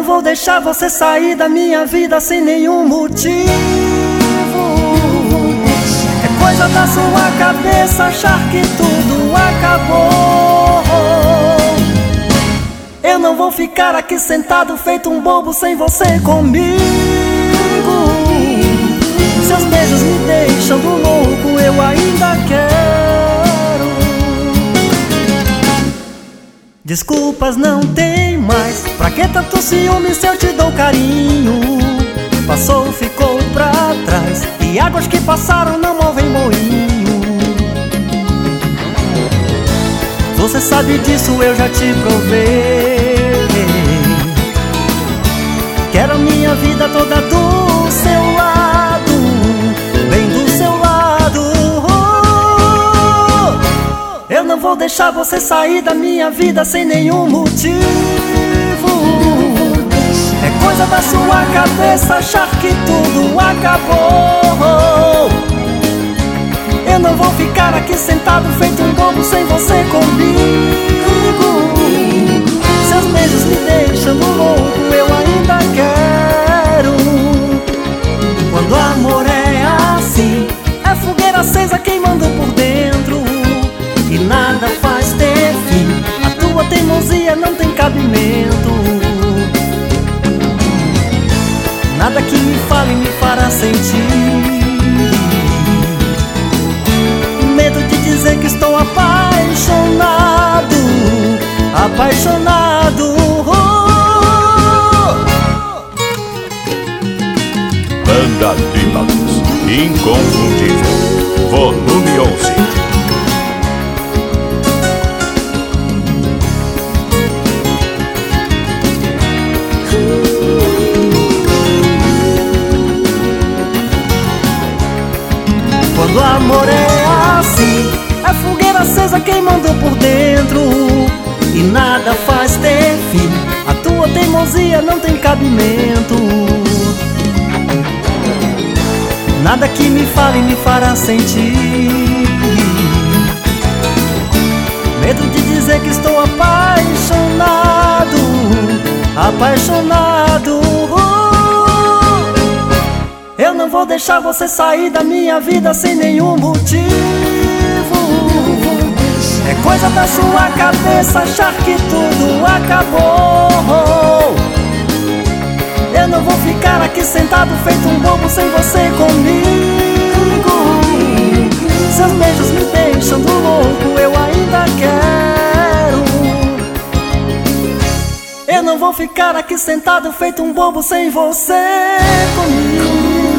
não vou deixar você sair da minha vida sem nenhum motivo. É coisa da sua cabeça achar que tudo acabou. Eu não vou ficar aqui sentado feito um bobo sem você comigo. Seus beijos me deixam louco, eu ainda quero. Desculpas não tem mais, pra que tanto ciúme se eu te dou carinho? Passou, ficou pra trás, e águas que passaram não movem moinho. Você sabe disso, eu já te provei. Quero a minha vida toda do seu lado, bem do seu lado. Eu não vou deixar você sair da minha vida sem nenhum motivo. É coisa da sua cabeça achar que tudo acabou. Eu não vou ficar aqui sentado feito um bobo sem você comigo. Seus beijos me deixam louco, eu ainda quero. Quando o amor é assim, é fogueira acesa queimando por dentro, e nada faz ter fim. A tua teimosia não tem cabimento. Nada que me fale me fará sentir medo de dizer que estou apaixonado, apaixonado. Banda Dívalos, Inconfundível, volume 11. Quando o amor é assim, é fogueira acesa queimando por dentro, e nada faz ter fim. A tua teimosia não tem cabimento. Nada que me fale me fará sentir medo de dizer que estou apaixonado, apaixonado. Eu não vou deixar você sair da minha vida sem nenhum motivo. É coisa da sua cabeça achar que tudo acabou. Eu não vou ficar aqui sentado feito um bobo sem você comigo. Seus beijos me deixam louco, eu ainda quero. Eu não vou ficar aqui sentado feito um bobo sem você comigo.